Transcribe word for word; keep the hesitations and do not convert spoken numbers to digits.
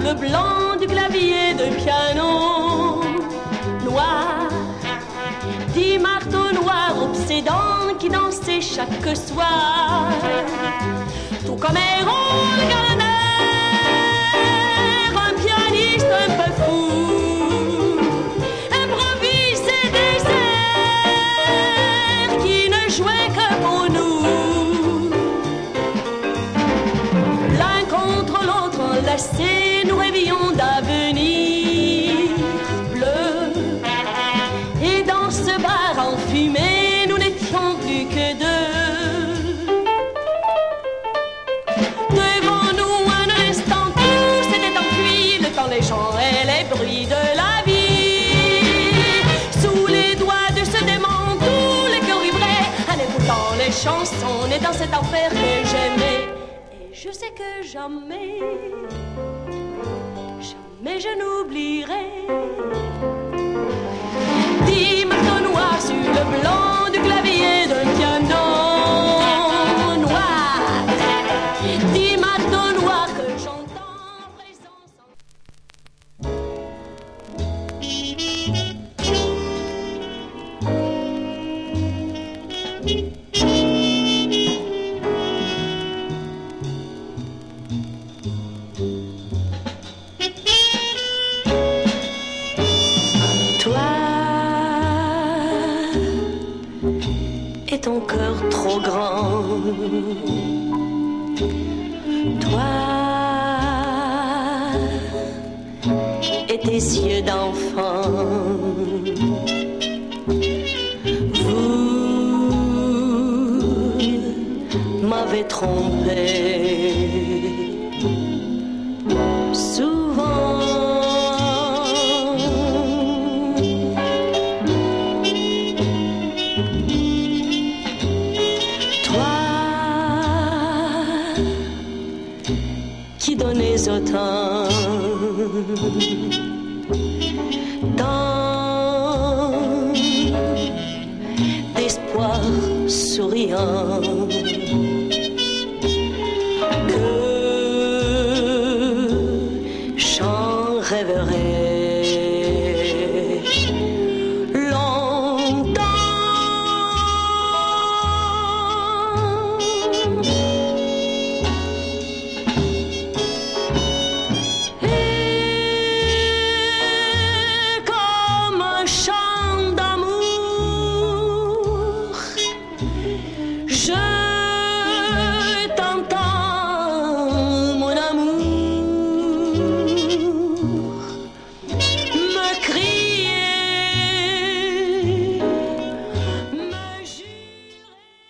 le blanc du clavier de piano noir. Dix marteaux noirs obsédants qui dansaient chaque soir, tout comme héros de Gardner, un pianiste un peu fou, improvisait des airs qui ne jouaient que pour nous. L'un contre l'autre enlacés, nous rêvions d'avenir bleu. Et dans ce bar enfumé, nous n'étions plus que deux. Devant nous un instant, tout s'était enfui, le temps, les chants et les bruits de la vie. Sous les doigts de ce démon, tous les cœurs vibraient en écoutant les chansons et dans cet enfer que j'aimais. Et je sais que jamais, jamais je n'oublierai dix marteaux noirs sur le blanc du clavier d'un piano noir. Dix marteaux noirs que j'entends en présence. Toi et ton cœur trop grand, toi et tes yeux d'enfant, vous m'avez trompé souvent. Qui donnait autant tant d'espoir souriant.